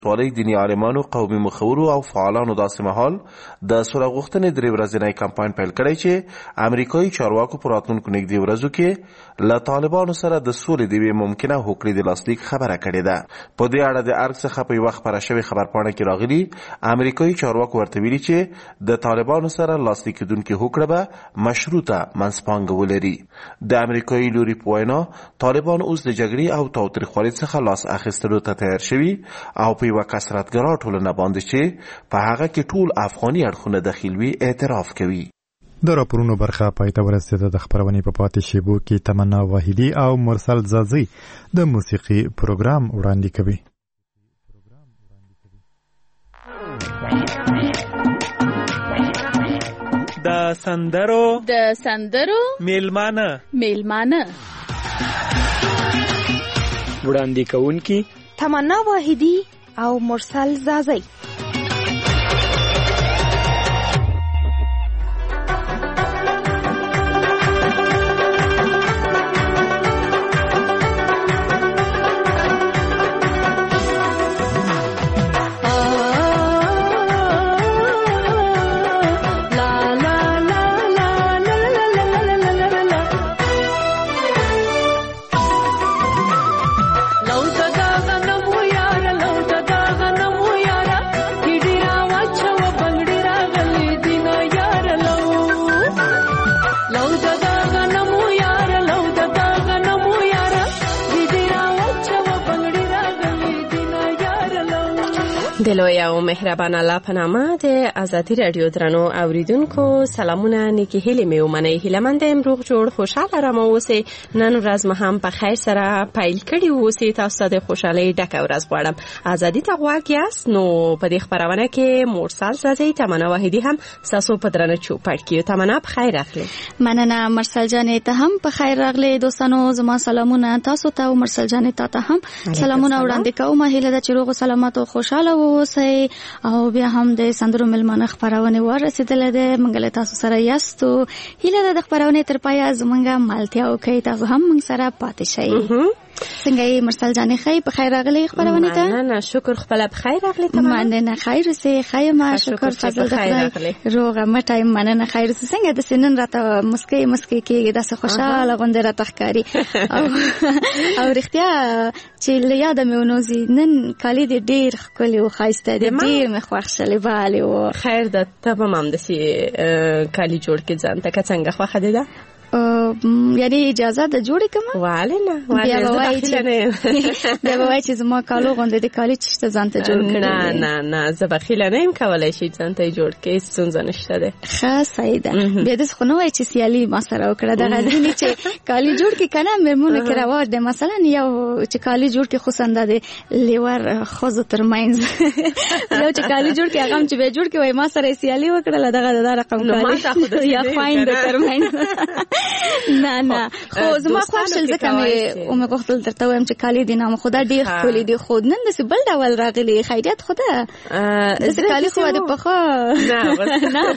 والی دینی عالمانو، قومي مخورو او فعالانو داسې مهال د سوله غوښتنې 3 ورځنی کمپاین پیل کړی چې امریکایي چارواکو په راتلونکو نږدې ورځو کې له طالبانو سره د سولې د یوې ممکنه هوکړې د لاسلیک خبره کړې ده. په دې اړه د ارګ څخه په یوه خپره شوې خبرپاڼه کې راغلي امریکایي چارواکو ورته ویلي چې د طالبانو سره لاسلیک کېدونکې هوکړه به مشروطه منځپانګه ولري. د امریکایي لوري په وینا طالبان اوس د جګړې او تاوتریخوالي څخه لاس اخیستلو ته تیار شوي او په یوه کثرتګرا ټولنه باندې چې په هغه کې ټول افغاني اړخونه دخیل وي اعتراف کوي. د راپورونو برخه پایته ورسېده. د خبرونې په پاتې شیبو کې تمنا واحدي او مرسل زازي د موسیقي پروګرام وړاندې کوي. د سندرو میلمانه وړاندې کوونکي تمنا واحدي او مرسل زازي. دلوی او مهربان الله په نامه د آزادی رادیو درنو اوریدونکو سلامونه، نیکی هیلې مې ومنئ. هیلهمند یم روغ جوړ خوشحاله رمه اوسئ. نن ورځ مو هم په خیر سره پیل کړي اوسئ. تاسو ته د خوشحالۍ ډکه ورځ غواړم. آزادی ته غواړ یاست نو په دې خبرونه کې مرسل زازي تمنا واحدي هم تاسو په درنه چوپړ کې. تمنا په خیر راغلی. مننه مرسل جانې ته هم په خیر راغلی. دوستانو زما سلامونه تاسو ته او مرسل جانې ته هم سلامونه وړاندې کوم. هیله ده چې روغ سلامت او خوشاله اوسئ او بیا هم د سندرو ملمانه خبرونه ورسېدلې ده. منګل تاسو سره یاستو. هیله ده د خبرونه تر پایه زمونږه مالتیا او کوي تاسو هم موږ سره پاتې شئ. څنګه یې مرسل جانې خی په خیر راغلی خبرونه ته؟ نه شکر خپل په خیر راغلی. مننه خیر سه خیمه شکر فضل د خدای روغه مټای. مننه خیر سه څنګه د سنن راته مسکی کې داسې خوشاله غونډه راته ښکاری او رښتیا چې لیاد مې ونوزي نن کالی دې ډیر ښکلی او ښایسته دې ډیر مې خوښ شلې بالي او خیر ده. ته به هم دسي کالی جوړ کې ځان ته څنګه خوښه ده؟ یعنی اجازه ده جوړې کوم؟ والله نه بیا به وایي چې زما کالو غونډه د کالي چشته ځان ته جوړ کړي. نه زه بخیله نه یم کولی شي ځان ته جوړ کړي. ستونزه نشته ده. ښه صحیح ده. بیا داسې خو نه وایي چې سیالي ما سره وکړه. دغه ځینې چې کالي جوړ کړي که نه مېرمنو کې رواج دی. مثلا یو چې کالي جوړ کړي خصوصا د لیور ښځو تر منځ یو چې کالي جوړ کړي هغه هم چې بیا جوړ کړي وایي ما سره سیالي وکړله دغه رقم کالي یا خویندو تر منځ. نه خو زما خوښل ځکه مې غوښتل درته وایم چې کالي دي نامه خدا ډېر ښکلي دي. خو نن داسې بل ډول راغلي خیریت خدا داسې کالي خو د پخوا نه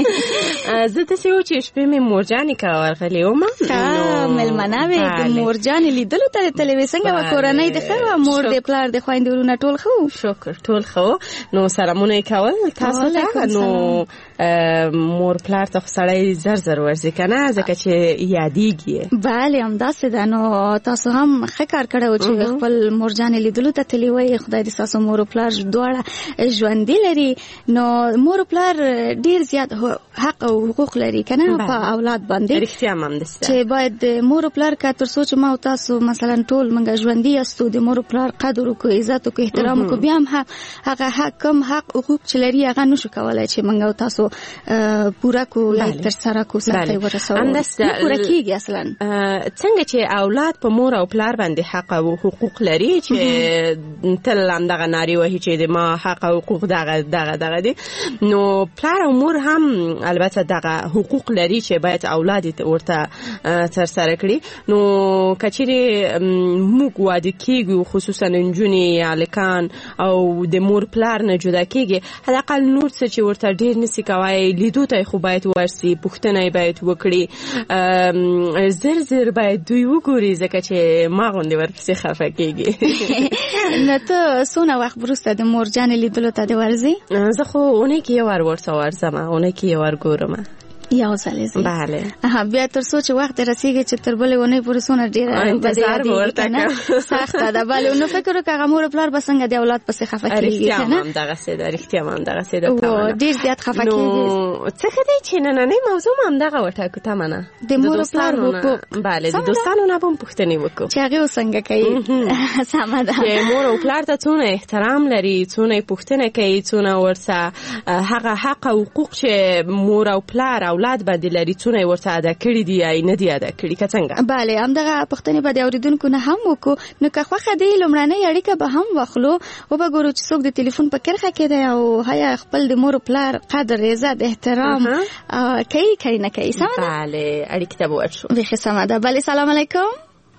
زه داسې و چې شپې مې مورجانې که ورغلې ومه مېلمنه وې د مورجانې لیدلو ته تللې وې. څنګه وه کورنۍ دې ښه وه؟ مور دې پلار دې خویندې ورونه ټول ښه وو؟ شکر ټول ښه وو. نو سلامونه یې کول تاسو ته. نو مور پلار ته خو سړی زر ورځي که نه ځکه چې یادېږي. بله همداسې ده. نو تاسو هم ښه کار کړی و چې خپل مورجانې لیدلو ته تللي وئ. خدای دې ستاسو مور او پلار دواړه ژوندي لري. نو مور او پلار ډېر زیات حق او حقوق لري که نه په اولاد باندې. رښتیا هم همداسې چې باید مور او پلار که تر څو چې ما او تاسو مثلا ټول موږ ژوندي یاستو د مور او پلار قدر وکړو عزت وکړو احترام وکړو بیا هم هغه کم حق حقوق چې لري هغه نشو کولی چې موږ او تاسو پوره کو یا تر سره کو سره ورسو. پوره کیږي اصلا څنګه چې اولاد په مور او پلار باندې حق او حقوق لري چې تل هم دغه ناری وهي چې د ما حق او حقوق دغه دي. نو پلار او مور هم البته دغه حقوق لري چې باید اولاد ورته تر سره کړي. نو کچېرې موږ واده کیږو خصوصا نجونې الکان او د مور پلار نه جدا کیږي حداقل نور څه چې ورته ډیر نسی کوي لیدو ته خو باید ورسي پښتنه باید وکړي زر باید دوی وګوري ځکه چې ما غوندې ورپسې خفه کېږي. نو ته څونه وخت وروسته د مورجانې لیدلو ته دې ورځې؟ زه خو اونۍ کې یو وار ورته ورځم، اونۍ کې یو وار ګورم. یو ځل زه بله بیا تر څو چې وخت رسیږي چې تر بلې ونې پورې څونه ډېره انتظار ورته سخته ده. بله نو فکر وکړه هغه مور پلار به څنګه د اولاد پسې خفه کېږي که نه؟ همدغسې ده، رښتیا هم همدغسې ده. ډېر زیات خفه کېږي. څه ښه دی چې نننۍ موضوع هم همدغه وټاکو تمنه، د مور پلار حقوق. بله د دوستانو نه به هم پوښتنې وکړو چې هغې څنګه کوي. سمه ده چې مور او پلار ته څونه احترام لري، څونه یې پوښتنه کوي، څونه ورڅه هغه حق او حقوق چې مور او پلار اولاد باندې لري څونه ورته ادا کړي دي یا نه دي ادا کړي که څنګه؟ بله همدغه پوښتنې به د اورېدونکو نه هم وکړو. نو که خوښه دی لومړنۍ اړیکه به هم واخلو، وبګورو چې څوک د تلیفون په کرښه کې دی او هیا خپل د مور پلار قدر عزت احترام کوي نه کوي. سمه ده؟ بله اړیکې ته به ورشو. بیخي سمه ده. بله سلام علیکم.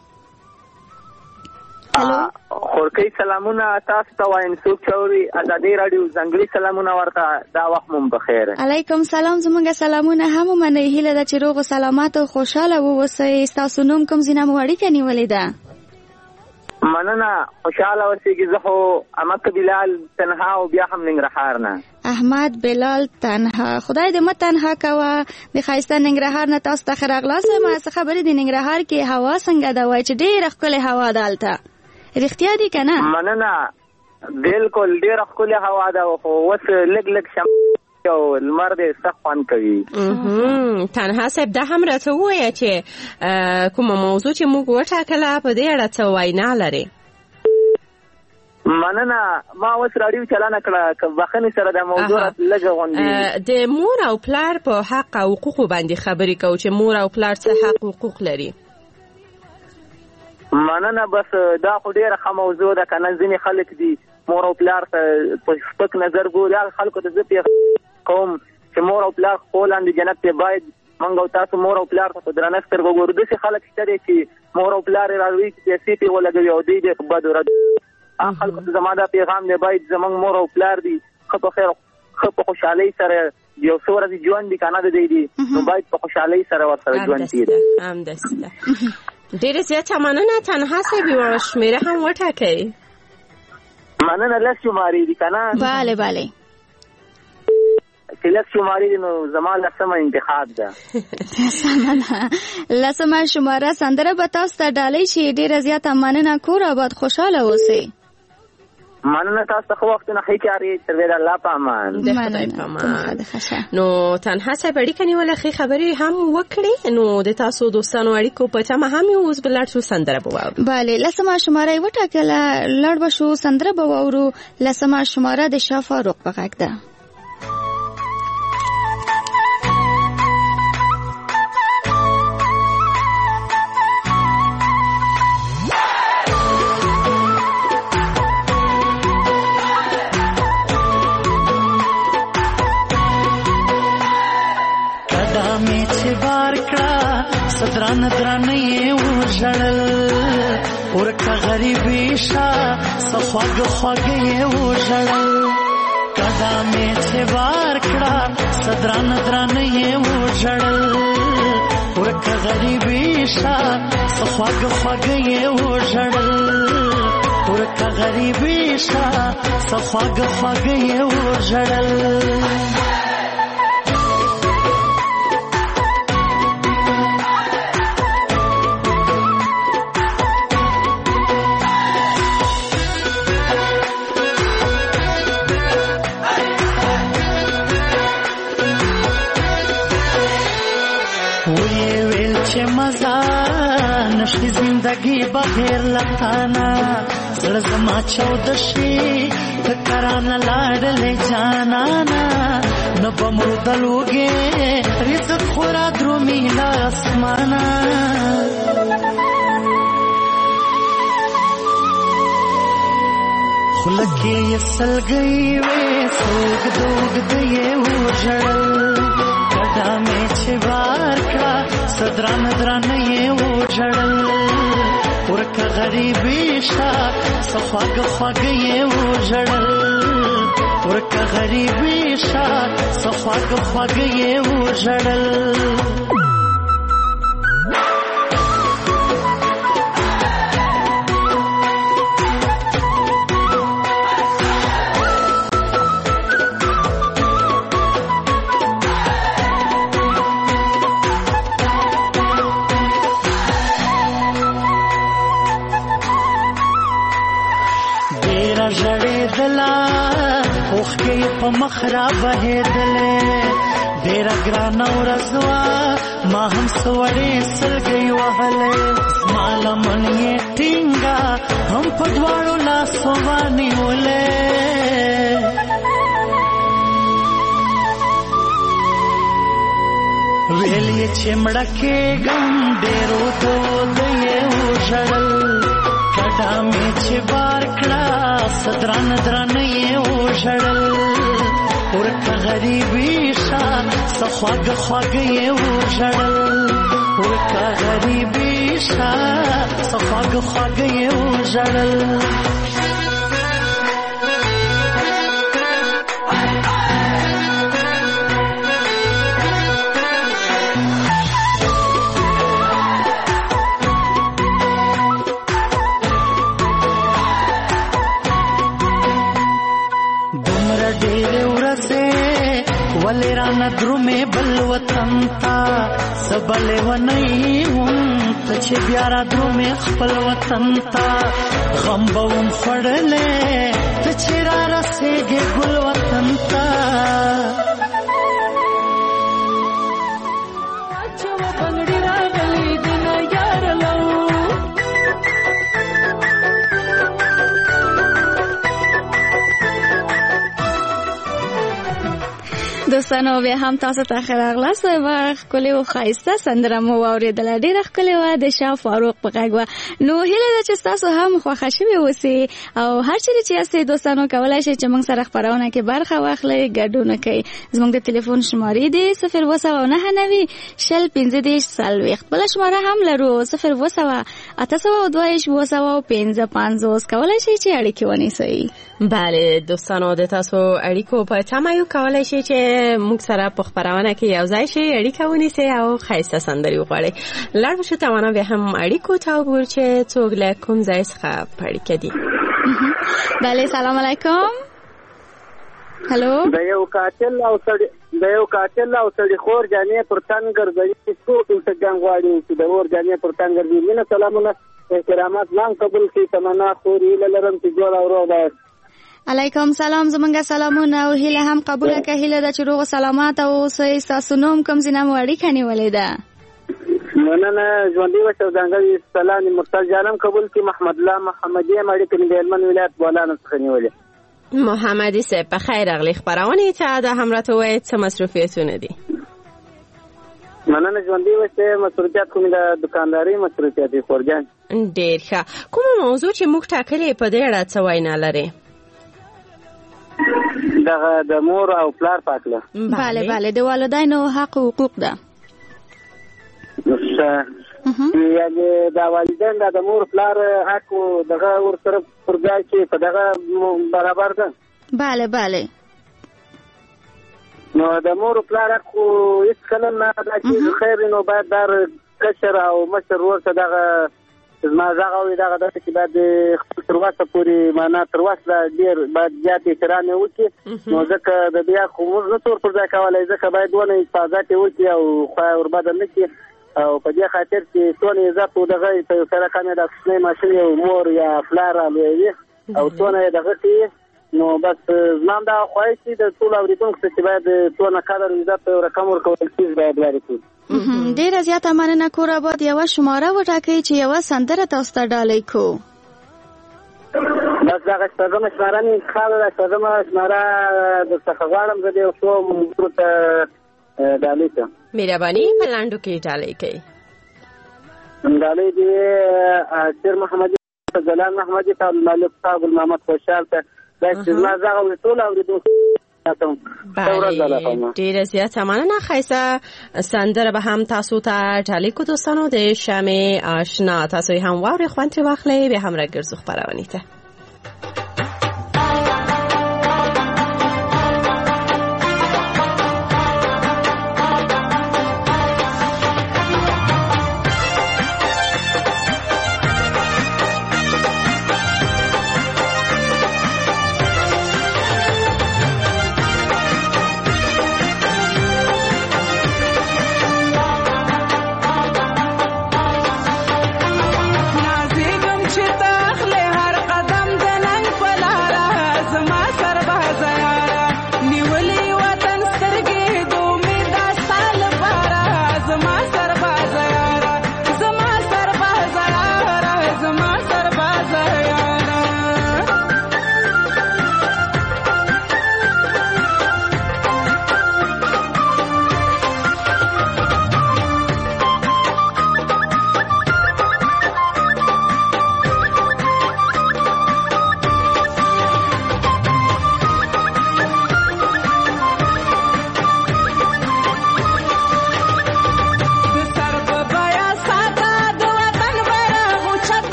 خورکۍ سلامونه تاسو ته وایم، څوک چوري ازادي رادیو ځنګلي سلامونه ورته دا وخت مون بخیر. علیکم سلام. زمونږ سلامونه هم منئ. هیله ده چې روغ او سلامت او خوشاله واوسئ. ستاسو نوم کوم ځای نه مو اړیکه نیولې ده؟ مننه، خوشاله اوسئ. زه خو احمد بلال تنها او بیا هم ننګرهار نه. احمد بلال تنها، خدای دې مت تنها کوه. د ښایسته ننګرهار نه تاسو ته ښه راغلاست. ما څه خبرې د ننګرهار کې هوا څنګه ده؟ وایي چې ډېره ښکلې هوا ده هلته، رښتیا دي که نه؟ مننه، بالکل ډېره ښکلې هوا ده، خو اوس لږ لږ او لمر دې سخت خوند کوي. تنها صاحب دا هم راته ووایه چې کومه موضوع چې موږ وټاکله په دې اړه څه وینا لرې؟ مننه، ما اوس راډیو چالانه کړه، که بخښنې سره دا موضوع لږه غوندې د مور او پلار په حق او حقوقو باندې خبرې کوو چې مور او پلار څه حق او حقوق لري. مننه، بس دا خو ډېره ښه موضوع ده که نه. ځینې خلک دي مور او پلار ته په سپک نظر ګوري. هغه خلکو ته زه کوم چې مور او پلار خو لاندې جنت ته باید موږ او تاسو مور او پلار ته په درنه سترګو وګورو. داسې خلک شته دي چې مور او پلار یې راوړي چې پیسې پرې ولګوي او دوی دې په بدو رد. هغه خلکو ته زما دا پیغام دی، باید زموږ مور او پلار دي ښه په خیر ښه په خوشحالۍ سره یو څو ورځې ژوند دي که نه د دی دي، نو باید په خوشحالۍ سره ورسره ژوند تېروي. همداسې ده. ډېره زیاته مننه. تنها صاحب یوه شمېره هم وټاکئ. مننه، لس شمارې دي که نه؟ بله بله، چې لس شمارې دي نو زما لسمه انتخاب ده. سمه ده، لسمه شماره سندره به تاسو ته ډالۍ شي. ډېره زیاته مننه. کور آباد، خوشحاله اوسئ. مننه، تاسو ته ښه وختونه ښې چارې تر د الله په امان. د خدای په امان. نو تنها صاحب اړیکه نیوله، ښې خبرې هم وکړې. نو د تاسو دوستانو اړیکو په تمه هم یو. اوس به لاړ شو سندره به واورو. بله، لسمه شماره یې وټاکله، لاړ به شو سندره به واورو. لسمه شماره د شاه فاروق په غږ ده. دران درانې وژړل ورکه غریبي شا سخواږه خواږه یې وژړل قدمې چې بار کړه صدران درانې یې وژړل ورکه غریبي شا سخواږه خواږه یې وژړل ورکه غریبي شا سخواږه خواږه یې وژړل. نشتی زندگی بغیر لتانا زړه زما چود شي فکرانه لاړلې جانانا نو بمردلوږي رزق خورا درومي لا اسمانا خلکې سلګي وې سوګ دوګ دې وژړل قدمې چې بار کړه صدران درانه یې وژړل ورکه غریبي شا سخواږه خواږه یې وژړل ورکه غریبي شا سخواږه خواږه یې وژړل. بهېدلا اوښکې په مخ را بهېدلې ډېره ګرانه ورځ وه ما هم څه وړې سلګۍ وهلې زما لمن یې ټینګه هم په دواړو لاسو ونیولې ویل یې چې مړه کېږم ډېرو دود یې وژړل کډه مې چې بار کړه څه درانه درانه یې وژړل ورکه غریبي شه څه خواږه خواږه یې وژړل ورکه غریبي شه څه خواږه خواږه یې وژړل ولې رانه درومې بل وطن ته څه بلې ونی وم ته چې بیا را درومې خپل وطن ته غم به وم خوړلی ته چې را رسېږې ګل وطن ته اچوه بنګړي راغلی دینه یارلو دوستانو بیا هم تاسو ته ښه راغلاست و ښکلې او ښایسته سندره مو واورېدله ډېره ښکلې وه د شاه فاروق په غږ وه نو هیله ده چې ستاسو هم خوښه شوې اوسئ او هر چیرې چې یاستئ دوستانو کولی شئ چې موږ سره خپرونه کې برخه واخلئ ګډون وکړئ زموږ د تلیفون شمارې دي 029901540 بله شماره هم لرو 0280255 کولی شئ چې اړیکې ونیسئ بله دوستانو د تاسو اړیکو په تمه یو کولی شئ چې موږ سره په خپرونه کې یو ځای شئ اړیکه ونیسئ او ښایسته سندرې وغواړئ لاړ به شو تمانا بیا هم اړیکو ته وګورو چې څوک له کوم ځای څخه په اړیکه دي بله سلام علیکم هلو د یو قاتل او سړي خور جانې پر تن ګرځوي څوک ورته جنګ غواړي چې د اور جانې پر تن ګرځوي مینه سلامونه احترامات نام قبول کړي تمنا خور هیله لرم چې جوړ او روغ ده علیکم سلام زمونږ سلامونه او هیله هم قبول کړه هیله ده چې روغ سلامات او اوسئ ستاسو نوم کوم ځای نه مو اړیکه نیولې ده مننه ژوندي اوسئ او ځانګړی سلام مرتضی جانم قبول کړي محمد الله محمدي هم اړیکه مې د هلمند ولایت بولانو څخه نیولې محمدي صاحب په خیر راغلی خپرونې ته د هم راته ووایئ څه مصروفیتونه دي مننه ژوندي اوسئ مصروفیت کومې د دکاندارۍ مصروفیت دي خورجان ډېر ښه کومه موضوع چې موږ ټاکلې په دې اړه څه وینا لرې دغه د مور او پلار په هکله بله د والدینو حق او حقوق ده یعنې د والدین د مور پلار حق دغه ورسره پر ځای کې په دغه برابر ده بله نو د مور پلار حق هېڅکله نه دا چې خیر نو باید در کشر او مشر ورته دغه زما غږ وي دغه داسې چې باید خپل تر وسه پورې معنا تر وسه ډېر باید زیات احترام یې وکړي نو ځکه د بیا خو موږ نه څور پر ځای کولی ځکه باید ونه حفاظت یې وکړي او خوا یې وربدل نه کړي او په دې خاطر چې څونه عزت و دغه په یو سړک باندې د کوچنی ماشین یو مور یا پلار رالویوي او څونه یې دغه کوي نو بس زما هم دغه خواهش چې د ټولو اورېدونکو څه چې باید څونه قدر عزت په یو رقم ورکول کېږي باید لرې کړي ډیره زیاته مننه کور آباد یوه شماره وټاکئ چې یوه سندره تاسو ته ډالۍ کړو بس دغه شپږمه شماره مې انتخاب ده شپږمه شماره درڅخه غواړم زه د یو څو ملګرو ته ډالۍ کړم مهرباني په لنډو کې ډالۍ کوئ ډالۍ دې شیر محمدي جلال محمدي ته مالک صاحب محمد خوشحال ته دا چې زما غږ ټول اورېدونکو ډیره زیاته مننه ښایسته سندره به هم تاسو ته ډالۍ کو دوستانو د شمع آشنا تاسو هم واورئ خوند ترې واخلئ بیا هم راګرځو خپرونې ته نازیګم چې تخله هر قدم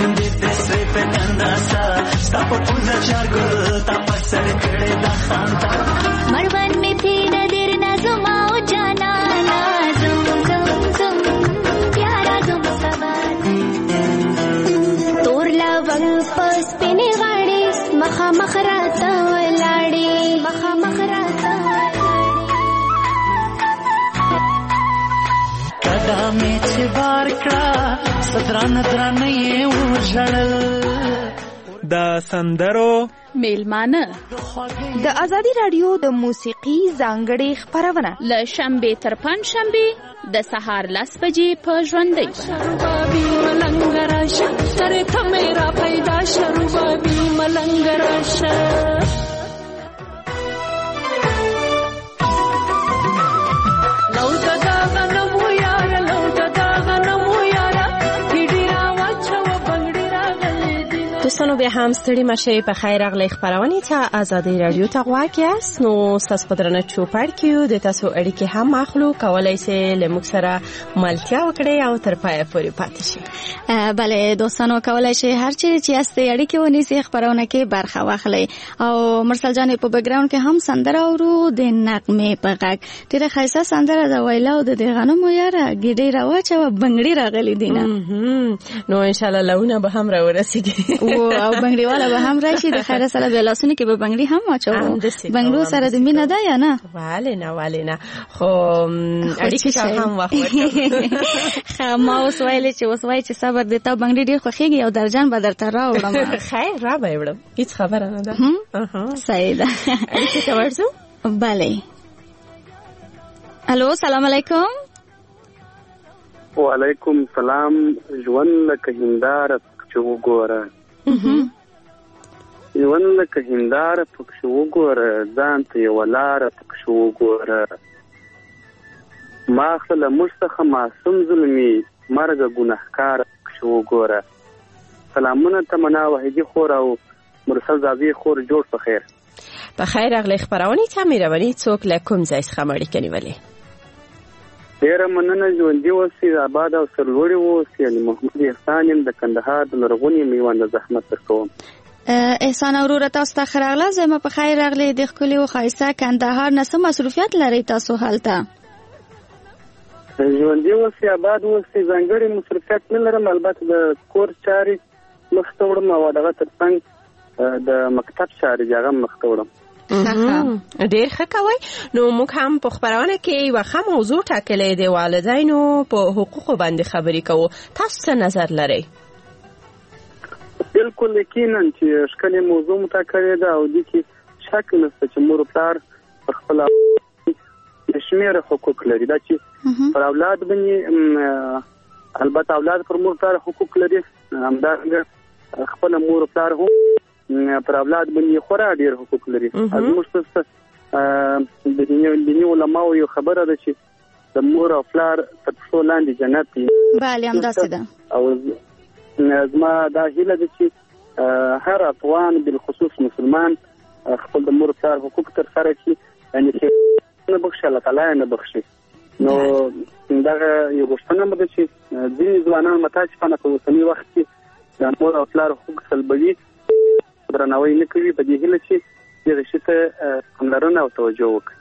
شوندې تسرې په انداسا ستا په پوزه چارګل تا په سر کړې دا خاندا مړوند می تیر دیر نازم او جانا نازم زم زم پیارا زم سبا تور لوګ پس پنی غاړي مخه مخراته ولاړي مخه مخراته کدا می چې بار کړه صدران درانه یې وژړل د سندرو میلمانه د ازادي رادیو د موسیقي ځانګړي خبرونه ل شنبه تر پنځشنبه د سهار 10 بجې په ژوندۍ شروبابي ملنګ راشه تر ته میرا پیدا شروبابي ملنګ راشه دوستانو بیا هم ستړي مشه په خیر راغلی خبرونه ته ازادي رادیو ته غواړی است نو تاسو په درنه چوپړ کې د تاسو اړیکې هم اخلو کولای سي لمک سره ملتیا وکړي او تر پای پورې پاتې شي. بله دوستانو کولای شي هر چیرې چې است اړیکې ونیسي خبرونه کې برخه واخلي او مرسل جان په بیک ګراوند کې هم سندره اورو د نغمه په غږ ډیره خاصه سندره د ویلاو د غنمو یاره ګډي راوچ او بنگړي راغلي دینه نو ان شاء الله لونه به هم راورسیږي او بنگړي والا به هم راشي د خیر سره د لاسونو کې به بنگړي هم واچو بنگړو سره د مینه ده یا نه والینه خو اړیکې هم واخلې ما اوس ویلې چې اوس وای چې صبر دې ته بنگړي ډیر خوخيږي او درجن به درته راوړم خیر را به وړم هیڅ خبره نه ده صحیح ده اړیکې ته ورځو بله الو سلام علیکم وعلیکم سلام ژوند لکه هنداره چې وګوره ژوند لکه هنداره پکښې وګوره ځان ته یوه لاره پکښې وګوره ما خو له موږ څخه معصوم ظلمي مرګه ګنهکاره پکښې وګوره سلامونه تمنا وحیدي خور او مرسل زاویې خور جوړ په خیر په خیر راغلی خپرونې ته مهرباني څوک له کوم ځای څخه اړیکه نیولې ډیره مننه ژوندي اوسئ آباد او سرلوړي اوسئ علي محمد احسان یم د کندهار د لرغونې میوند زحمت درکوم احسان اورور تاسو ته خراغله زما په خیر راغلی د ښکلي او ښایسته کندهار نه څه مصروفیت لرئ تاسو هلته ژوندي اوسئ آباد اوسئ ځانګړي مصروفیت نه لرم البته د کور چارې مخته وړم او دغه ترڅنګ د مکتب چارې هغه مخته وړم ډیر ښه کوي نو موږ هم په خبرونه کې یو ښه موضوع ټاکلې دی والدینو په حقوقو باندې خبرې کوو تاسو څه نظر لرئ بالکل یقینا چې ښکلې موضوع مټاکلې ده او دې کې شک نشته چې مور پلار په خپل شمېر حقوق لري دا چې پر اولاد باندې البته اولاد پر مور پلار حقوق لري همدارنګه خپل مور پلار هم پر اولاد باندې خورا ډیر حقوق لري موږ څه د دیني علماو یو خبره ده چې د مور او پلار تر څو لاندې جنت دی بله همداسې ده او زما دا هیله ده چې هر افغان بالخصوص مسلمان خپل د مور پلار حقوق ترسره کړي یعنې چې نه بخښي الله تعالی نه بخښي نو دغه یو غوښتنه مده چې ځینې ځوانان متاسفانه په اوسني وخت کې د مور او پلار حقوق سلبوي درناوی نه کوي په دې هیله چې دغه شی ته پاملرنه او توجه وکړي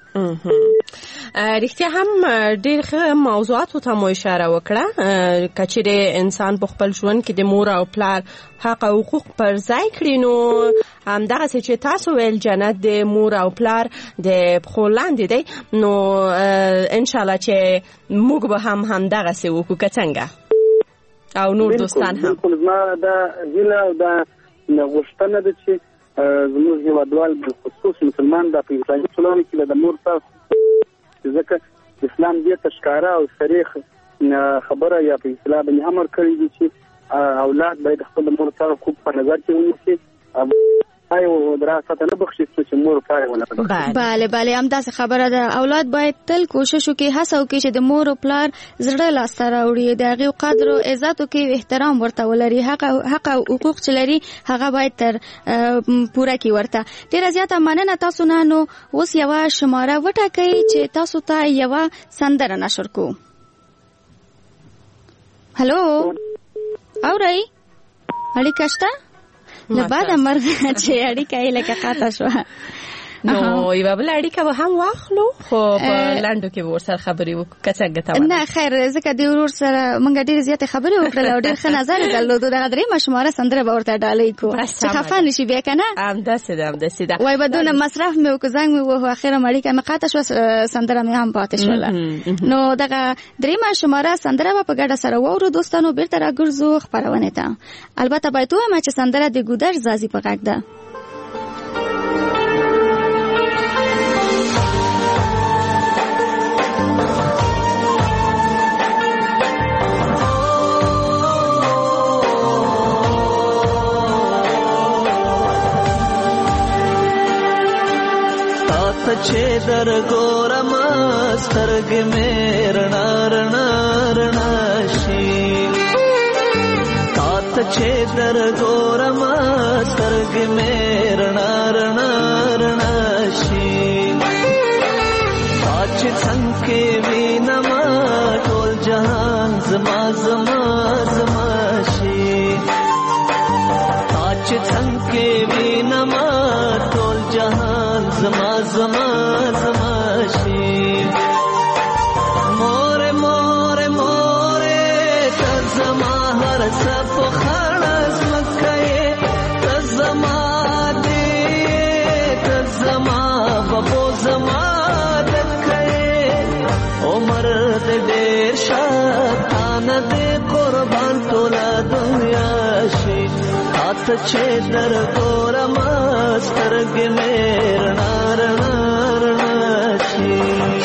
رښتیا هم ډېر ښه موضوعاتو ته مو اشاره وکړه کچېرې انسان په خپل ژوند کې د مور او پلار حق او حقوق پر ځای کړي نو همدغسې چې تاسو ویل جنت د مور او پلار د پښو لاندې دی نو انشاءالله چې موږ به هم همدغسې وکړو که څنګه او نور دوستان هم بالکل زما دا هیله او دا غوښتنه ده چې زموږ هیوادوال بالخصوص مسلمان دا په اسلامي ټولنه کې د مور پلار ځکه اسلام دې ته ښکاره او صریح خبره یا په اصطلاح باندې امر کړی دی چې اولاد باید خپل مور پلار حقوق په نظر کې ونیسي او دراسته نه بخښي چې مور پلار ونه بله همداسې خبره ده اولاد باید تل کوشش وکړي هڅه وکړي چې د مور او پلار زړه لاسته راوړي د هغې قدر او عزت وکړي احترام ورته ولري حق او حقوق چې لري هغه باید تر پوره کړي ورته ډېره زیاته مننه تاسو نه نو اوس یوه شماره وټاکئ چې تاسو ته یوه سندره نشر کړو هلو اورئ اړیکه شته له بعد مرګ چې اړیکه یې لکه قطع شوه نو یو بل اړیکه به هم واخلو خو په لاندو کې ورسره خبرې وکړو که څنګه ته نه خیر ځکه د ورور سره مونږ ډېرې زیاتې خبرې وکړلې او ډېر ښه نظر یې درلود دغه درېیمه شماره سندره به ورته ډالۍ کړو چې خفه نه شي بیا که نه همداسې ده وایي به دونه مصرف مې وکړو زنګ مې ووهو اخره مې اړیکه مې قطع شوه سندره مې هم پاتې شوله نو دغه درېیمه شماره سندره به په ګډه سره واورو دوستانو بېرته راګرځو خپرونې ته البته باید ووایم چې سندره د ګودر زازي په غږ ده چې در ګورم سترګې مې رڼا رڼا رڼا شي تا ته چې در ګورم سترګې مې رڼا رڼا رڼا شي تا چې څنګه وینم ټول جهان زما زما زما شي تا چې څنګه وینم ټول جهان زما زما زما شي مور مور مور ته زما هر څه په خړز مکه ته زما دې ته زما بابو زما دکه عمر دې ډېر شاتان دې قربان ټول دنیا شي ته چې در ګورم سترګې مې رڼا رڼا رڼا شي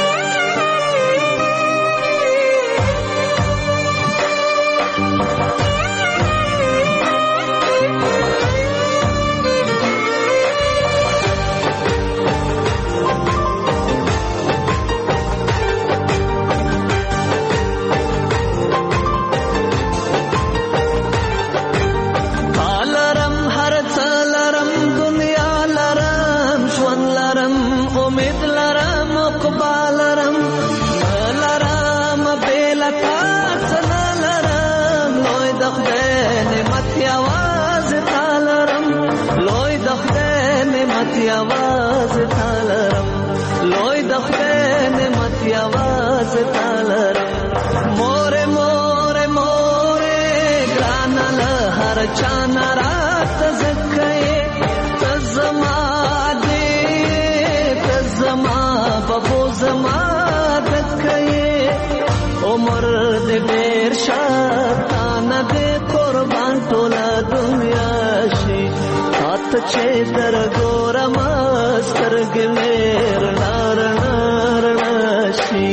आवाज तालरम लोई दखने मत आवाज तालरम मोरे मोरे मोरे ग्रानल हर चाना रात जके तजमा दे तजमा बबो जमा दके उमर दे बेर शातान दे कुर्बान टोला दुनिया शी हाथ छे दर गोरम سترګې مې رڼا رڼا رڼا شي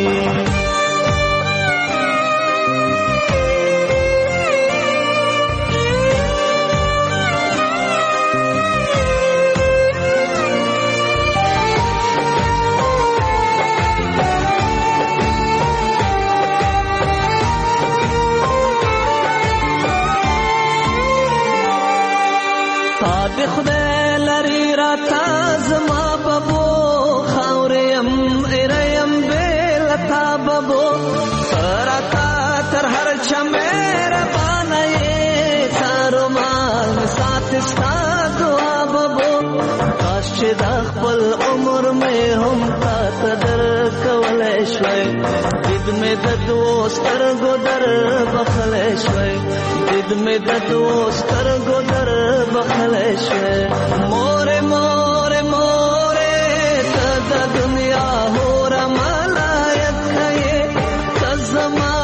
تا دې خدای لري راته زما بابو خاوریم اریم بیلتا بابو سراتا تر هر چمیر بانای سارو مال سات استا دعا بابو کاش چې د خپل عمر مې هم تا تدر کولای شوي دید مې د دوستر ګودر بخلای شوي دید مې د دوستر ګودر بخلای شوي مور مور مور ته د دنیا هور ملایت کړي تزما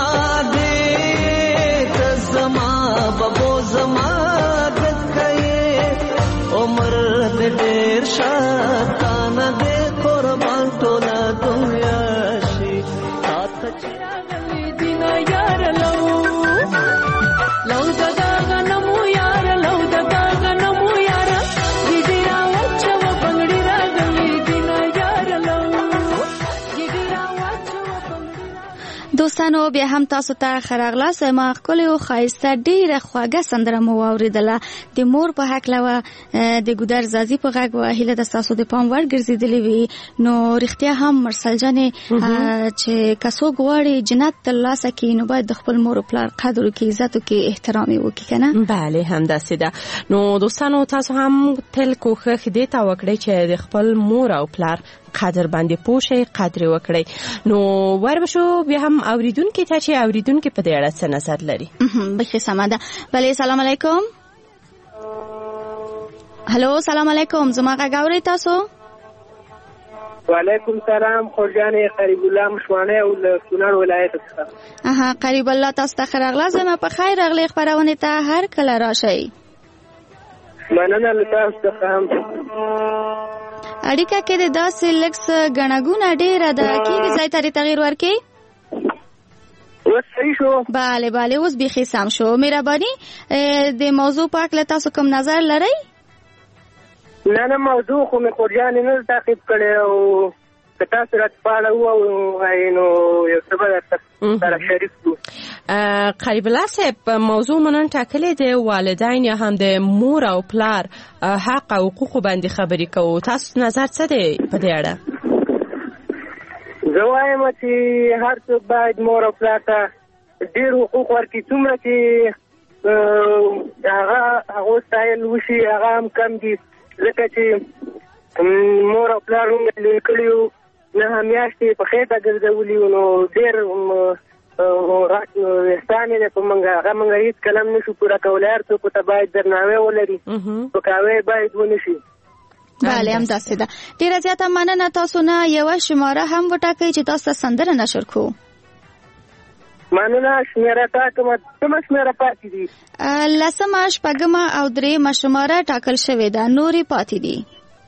دې تزما بابو زما دکې عمر دې ډېر شاتان دې قربان ټول دنیا شي تاسو چې راغلي دین یار لو لو دغه غنمو یار لو دغه غنمو یار دې راوچو بنگړي راغلي دین یار لو دوستانو بیا هم تاسو ته ښه راغلاست. ما ښکلې او ښایسته ډېره خوږه سندره مو واورېدله د مور په هکله وه، د ګودر زازي په غږ وه. هیله ده ستاسو د پام وړ ګرځېدلې وي. نو رښتیا هم مرسل جانې چې که څوک غواړي جنت ترلاسه کړي نو باید د خپل مور او پلار قدر وکړي، عزت وکړي، احترام یې وکړي که نه؟ بله همداسې ده. نو دوستانو تاسو هم تل کوښښ دې ته وکړئ چې د خپل مور او پلار قدر باندې پوه شئ، قدر وکړئ. نو وربشو بیا هم اوریدونکي ته چې اوریدونکي په دې اړه څه نظر لري. بخیر سمه ده. بله سلام علیکم. هلو سلام علیکم، زما غږ اورئ تاسو؟ وعلیکم سلام. خوږجانې قریب الله مشوانه او له کونړ ولایت څخه. قریب الله تاسو ته ښه راغلاست. زما په خیر راغلی خپرونې ته هر کله راشئ. مننه له تاسو څخه هم. اړیکه کې د داسې لږ څه ګڼهګونه ډېره ده، کېږي ځای ته تغیر ورکړئ. اوس صحیح شو؟ بله اوس بیخي سم شو. مهرباني د موضوع په هکله تاسو کوم نظر لرئ؟ نه موضوع خو مې خوږجانې نه تعقیب کړی او که تاسو راته په اړه ووایئ نو یو څه به درته سره شریک کړو. قریب الله صاحب، موضوع مو نن ټاکلې د والدین یا هم د مور او پلار حق او حقوقو باندې خبرې کوو. تاسو نظر څه دی په دې اړه؟ زه وایم چې هر څوک باید مور او پلار ته ډېر حقوق ورکړي، څومره چې هغه ستایل وشي هغه هم کم دي، ځکه چې مور او پلار هم لیکلي نه میاشتې په خېټه ګرځولي نو ډېر احسان یې دی په موږ، هغه موږ هېڅ کله هم نشو پوره کولی. هر څوک ته باید درناوی ولري، سپکاوی باید ونه شي. بله همداسې ده. ډېره زیاته مننه. تاسو نه یوه شماره هم وټاکئ چې تاسو ته سندره نشر کړو. مننه. شمېره ټاکمه. کومه شمېره پاتې دي؟ 10، 8 او 3 شماره ټاکل شوې ده، نورې پاتې دي.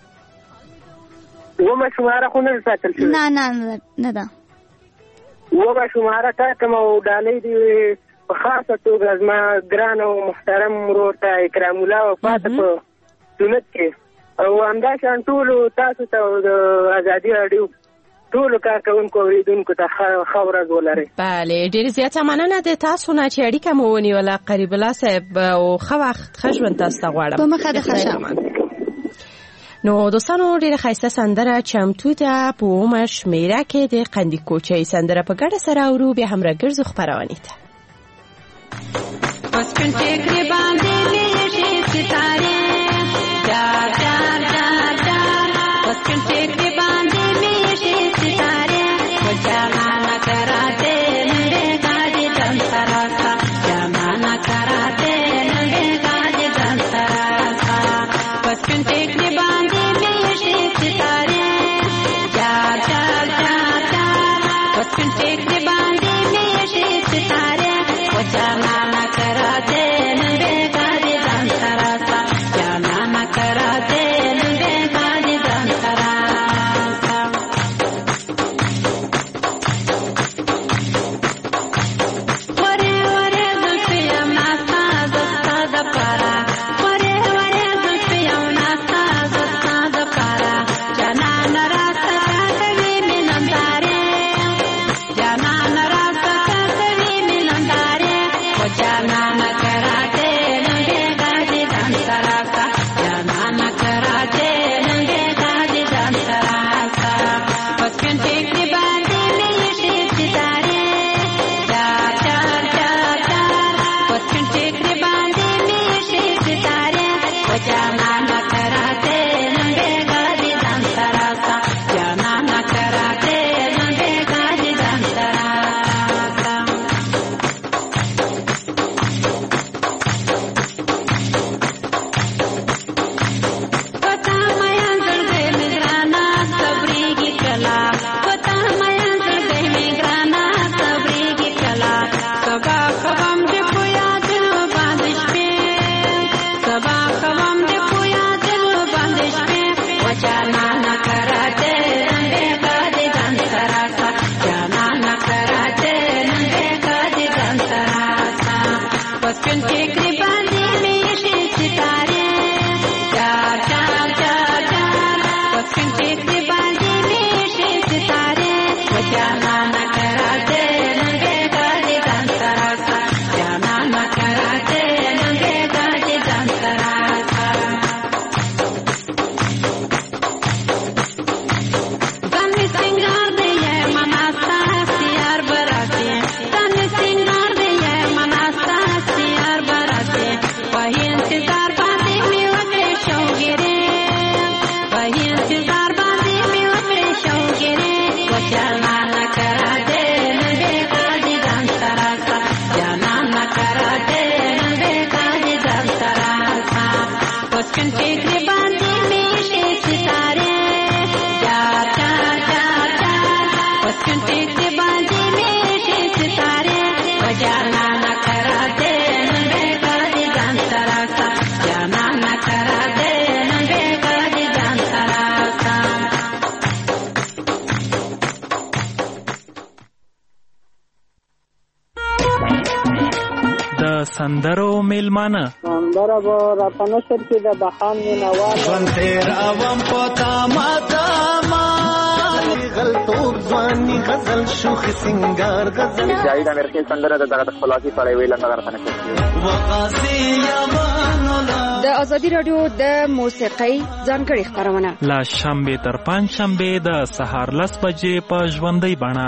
9 شماره خو نه ساتل شوې؟ نه ده. 9 شماره ټاکم او ډالۍ دي په خاصه توګه زما ګران او محترم ورور ته اکرام الله وفات په سنت کې، او همداشان ټولو تاسو ته د ازادي راډیو ټولو کارکوونکو اوریدونکو ته ښه ورځ ولرئ. بله ډېر زیاته مننه د تاسو نه چې اړیکه مو ونیوله قریب الله صاحب، او ښه وخت ښه ژوند تاسو ته غواړم. په مخه د ښه. نو دوستانو ډېره ښایسته سندره چمتو ده په 9 شمېره کې د قندي کوچۍ سندره په ګډه سره اورو. بیا هم راګرځو خپرونې ته. پسکن ټیکرې باندې لېږي ستارې جار جار جار جار، پسکن ټیکرې باندې لېږي ستارې و جانانه کراتے ننډې گاډي ځان سره کا، جانانه کراتے ننډې گاډي ځان سره کا، پسکن ټیکرې باندې لېږي ستارې جار جار جار جار، پسکن ټیکرې باندې لېږي ستارې و جانانه کراتے ننډې گاډي سا جانا نکرا دے نبے کد جان سرا سا د سندرو میلمانه سندره به راته نشر کې د بخان مینوال ژوند تیر اوم پتا ماتا غلطوب ځواني غزل شوخ سنگار غزل جاوید امرخیل سندره د دغه خلاصي سره ویل نه درته نه کوي وقاسي یمانولا د ازادي رادیو د موسیقۍ ځانګړي خبرونه لا شنبه تر پنځ شنبه د سهار 10 بجې په ژوندۍ بڼه.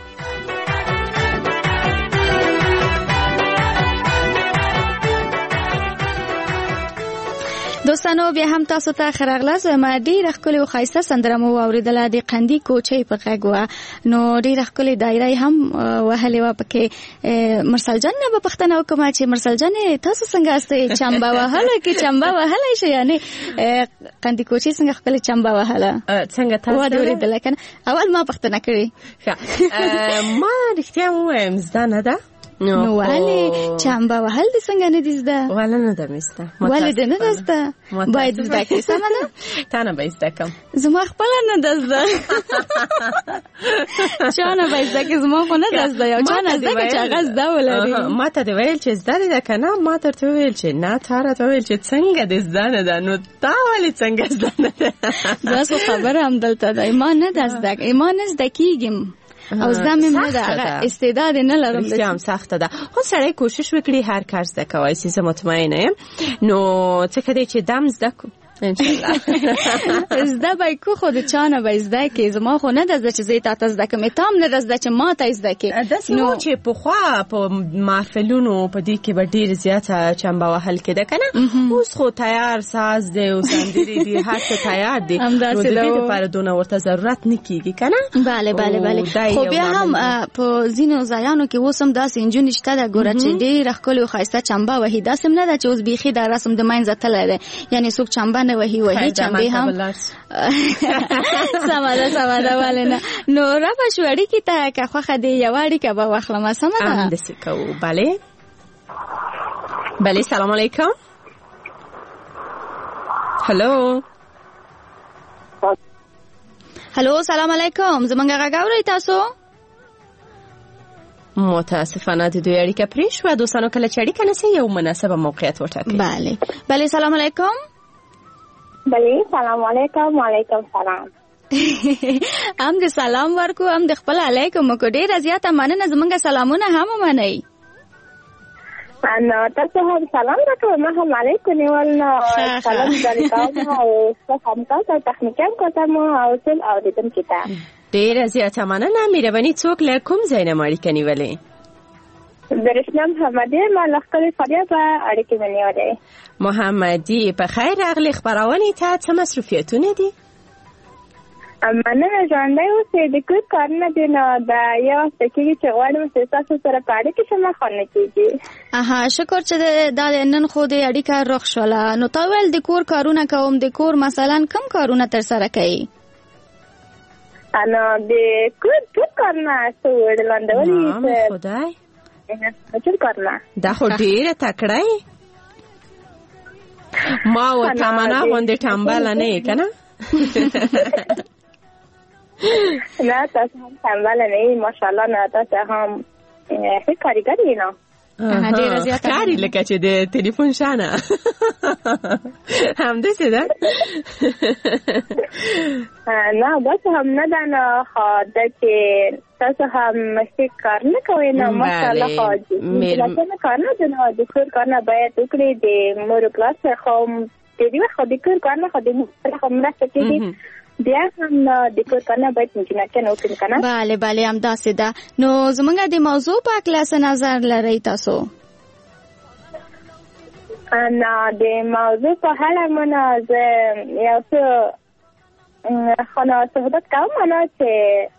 دوستانو بیا هم تاسو ته خراغلاس ما ډیره ښکلې او ښایسته سندره مو واورېدله د قندي کوچۍ په غږ وه نو ډیره ښکلې دایره هم وهلې وه پکې مرسل جان نه به پوښتنه وکړم چې مرسل جانې تاسو څنګه استئ چمبه وهله کې چمبه وهلی شئ یعنې قندي کوچۍ څنګه ښکلې چمبه وهله څنګه تاسو واورېدله که نه اول ما پوښتنه کړې ما رښتیا ووایم زده نه ده نو ولې چمبه وهل دې څنګه نه دي زده ولې نه ده مې زده ولې دې نه ده زده باید زده کړې سمه ده تا نه به زده کړم زما خپله نه ده زده چا نه به زده کړې زما خو نه ده زده یو چا نه زده کړې چې هغه زده ولري ما ته دې ویل چې زده دې ده که نه ما درته وویل چې نه تا راته وویل چې څنګه دې زده نه ده نو تا ولې څنګه زده نه ده داسې خبره همدلته ده ما نه ده زده ما نه زده کېږم او زده مې نه ده هغه استعداد نه لرم رښتیا هم سخته ده خو سړی کوشش وکړي هر کار زده کوی چې زه مطمئنه یم نو څه دی چې دم زده کو انشاءالله زده به کو خو د چا نه به زده کې زما خو نه ده زده چې زه تاته زده کړم تا هم نه ده زده چې ما ته زده کې داسې و چې پخوا په محفلونو په دې کې به ډېر زیاته چمبه وهل کېده که نه اوس خو تیار ساز دی او سندرې دي هر څه تیار دي نو د دې دپاره دونه ورته ضرورت نه کېږي که نه بله بله بله خو بیا هم په ځینو ځایانو کې اوس هم داسې نجونې شته ده ګوره چې ډېره ښکلې او ښایسته چمبه وهي داسې هم نه ده چې اوس بیخي دا رسم د منځه تللی دی یعنې څوک چمبه وهي چمبه هم سمه ده ولې نه نو رابه شو اړیکې ته که خوښه دی یوه اړیکه به واخلم سمه ده همداسې کوو بلې سلام علیکم هلو سلام علیکم زمونږ غږ اورئ تاسو متاسفانه د دوی اړیکه پرې شوه دوستانو کله چې اړیکه نسي یو مناسبه موقعیت وټاکئ بله سلام علیکم بله سلام علیکم وعلیکم سلام هم د سلام ورکو هم د خپل علیکم کو ډیره زیاته مننه زمونږ سلامونه هم ومنئ نو تاسو هم سلام راکوئ ما هم علیکم نیول نو سلام درکوم او څه همکار تخنیکم کوم او ټول اوریدونکو ته ډیره زیاته مننه مهرباني څوک له کوم ځای نه اړیکه نیولې درشنا محمدی ما لخکلی فریاد و اړیکې مې نیولې محمدی په خیر راغلی خبرونې ته څه مصروفیتونه دي مننه ژوندی اوسئ د کور کارونه دي نو دا یو هفته کېږي چې غواړم چې ستاسو سره په اړیکې شم خو نه کېږي شکر چې دا نن خو د اړیکه روغ شوله نو تا ویل د کور کارونه کوم د کور مثلا کم کارونه ترسره کوي نو د کور ټول کارونه څه وړلاندولي خدای ټول کارونه دا خو ډېره تکړه یې ما ورته منا غوندې ټمبله نه یې که نه نه تاسو هم ټمبله نه یې ماشاءالله نه تاسو هم ښه کارګر یې نه کاری لکه چې د تلیفون شانه همداسې ده نه داسې هم نه ده نو خو ده چې تاسو هم ښه کار نه کوئ نو ماشاءالله خو نه کار نه ده نو د کور کارونه باید وکړي د مور و پلار سره خو د دې وخت خو د کور کارونه خو د مور سره خو مرسته کېږي بیا هم د کور کارونه باید مجنکه نه وکړي که نه بله همداسې ده نو زموږ د موضوع په هکله څه نظر لرئ تاسو نه د موضوع په اړه مونه زه یو څه صحبت کوم نه چې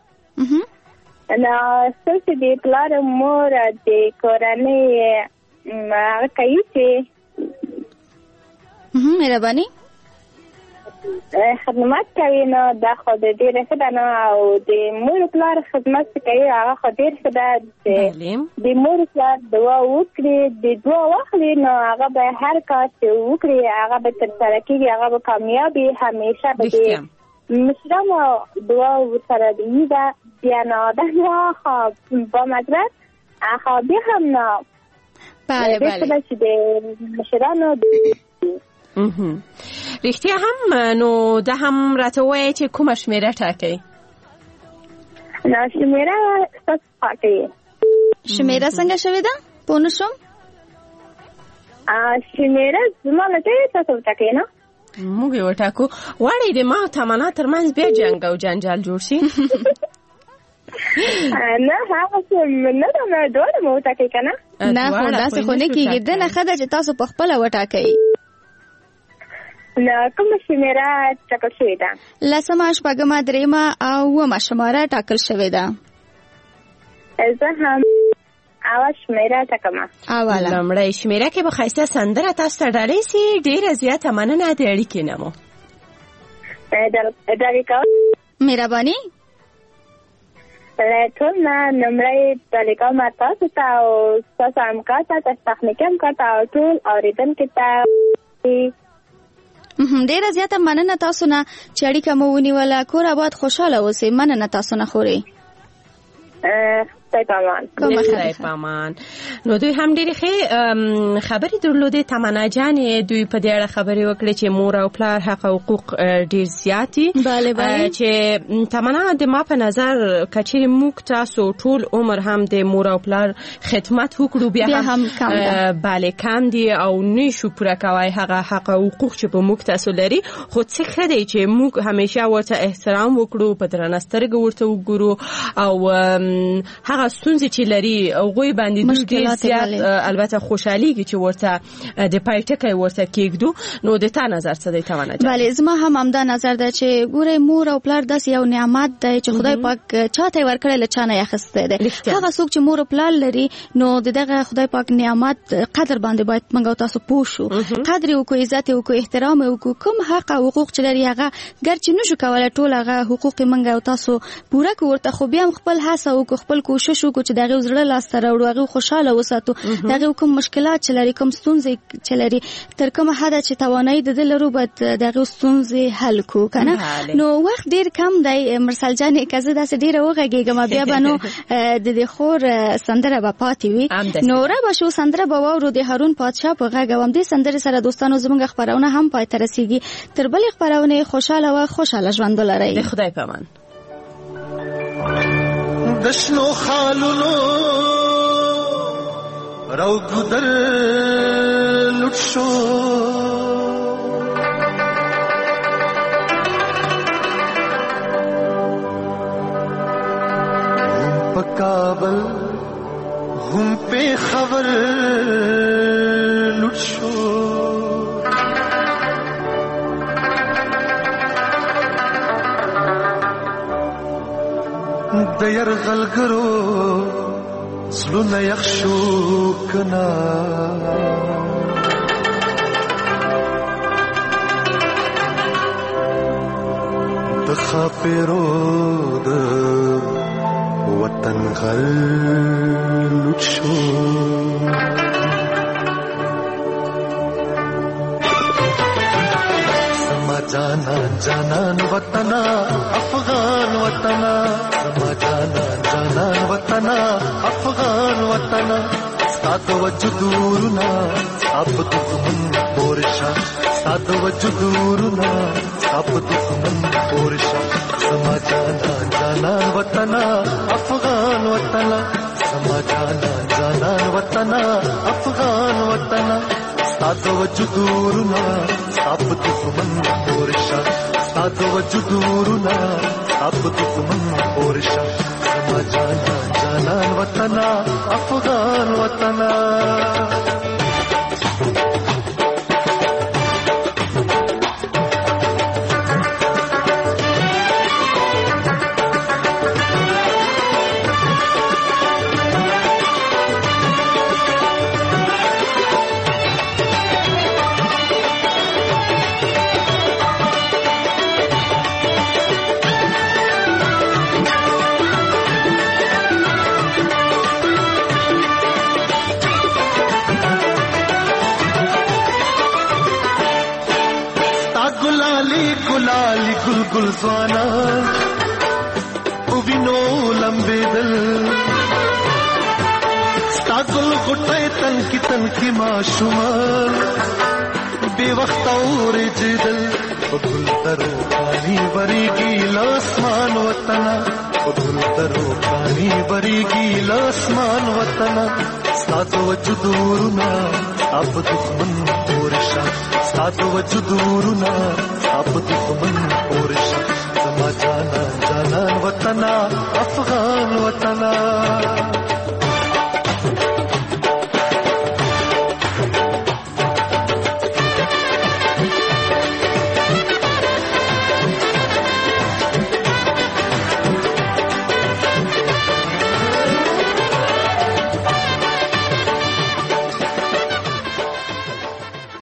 ستاسو د پلار مور د کورنۍ هغه کوي چې مهرباني خدمت کوي نو دا خو د ډېره ښه ده نو او د مور پلار خدمت کوي هغه خو ډېر ښه ده د مور پلار دعا وکړي د دعا واخلي نو هغه به هر کار چې وکړي هغه به ترسره کېږي هغه به کامیابي همیشه به د مشرانو دعا ورسره دی ده بیا نو دا خو با مدرد خو بیا هم نو بله چې د مشرانو رښتیا هم نو ده هم راته وایي چې کومه شمیره ټاکئ؟ نو شمیره ستاسو ټاکئ. شمیره څنګه شوې ده؟ پوه نه شوم. شمیره زما نه دی تاسو ټاکئ نه؟ موږ یې وټاکو. غواړئ د ما او تمنا ترمنځ بیا جنګ او جنجال جوړ شي؟ نه هغه څه نه ده نو دواړه مو وټاکئ که نه؟ نه خو داسې خو نه کېږي. دنه ښه ده چې تاسو په خپله وټاکئ. کومه شمیره ټاکل شوې ده؟ 10، 8، 3 او 9 شماره ټاکل شوې ده. زه هم اول شمیره ټاکم. اوله لومړی شمیره کې به ښایسته سندره تاسو ته ډالۍ سي. ډېره زیاته مننه د اړیکې نه مو. ډالۍ کول مهرباني. ټول نه لومړی ډالۍ کوم تاسو ته او ستاسو همکار ته تخنیکي همکار ته او ټول اورېدونکو ته. ډیره زیاته مننه تاسو نه چې اړیکه مو ونیوله. کور آباد خوشاله اوسئ. مننه تاسو نه خورئ. خدای پامان. نو دوی هم ډېرې ښې خبرې درلودې. تمنا جانې دوی په دې اړه خبرې وکړې چې مور او پلار حق او حقوق ډېر زیات دي. چې تمنا د ما په نظر که چېرې موږ تاسو ټول عمر هم د مور او پلار خدمت وکړو بیا هم بله کم دي او نشو پوره کوای هغه حق او حقوق چې په موږ تاسو لري. خو څه ښه دی چې موږ همیشه ورته احترام وکړو، په درنه سترګه ورته وګورو او هغه ستونزې چې لري هغوی باندې ډېر زیات البته خوشحالېږي چې ورته د پای ټکی ورته کېږدو. نو د تا نظر څه دی تمنا جان؟ بله زما هم همدا نظر ده چې ګورئ مور او پلار داسې یو نعمت دی چې خدای پاک چاته یې ورکړی له چا نه یې اخیستی دی. هغه څوک چې مور او پلار لري نو د دغه خدای پاک نعمت قدر باندې باید موږ او تاسو پوه شو. قدر یې وکړو، عزت یې وکړو، احترام یې وکړو. کوم حق او حقوق چې لري هغه ګرچې نشو کولی ټول هغه حقوق یې موږ او تاسو پوره کړو ورته، خو بیا هم خپل هڅه وکړو، خپل کوشش وکړو چې د هغې زړه لاسته راوړو، هغې خوشحاله وساتو، د هغې کوم مشکلات چې لري، کوم ستونزې چې لري، تر کومه حده چې توانایي د ده لرو باید د هغې ستونزې حل کړو که نه. نو وخت ډېر کم دی مرسل جانې، که زه داسې ډېره وغږېږم بیا به نو د دې خور سندره به پاتې وي. نو رابه شو سندره به واورو د هارون پادشاه په غږ او همدې سندرې سره دوستانو زموږ خپرونه هم پای ته رسېږي. تر بلې خپرونې خوشحاله و خوشحاله ژوند ولرئ. د خدای په امان. دشنو خالونو رو گدر لٹ شو ہم پہ کابل ہم پہ خبر لٹ شو د یرغلګرو زړونه یخ شو کنه د خاپیرو د وطن غل لوټ شو سما جانا جانان وطنا افغان وطنا سما جانا جانان وطنا افغان وطنا سات وجدورنا سب دشمن پورشا سات وجدورنا سب دشمن پورشا سما جانا جانان وطنا افغان وطنا سما جانا جانان وطنا افغان وطنا سات وجدورنا سب دشمن پورشا سات وجدورنا سب دشمن پورشا سما جانا جانان وطنا افغان وطنا لالی گل گل زوانا وینو لمبے دل ستا گل غټه تن کی معشوما بے وقت اور جدل گل ترو پانی بری کی لاسمان وطنا گل ترو پانی بری کی لاسمان وطنا ستا وجود ورنا اب دښمن پورشا ستا وجود ورنا اب دښمن پورشا زما جانا جانان وطنا افغان وطنا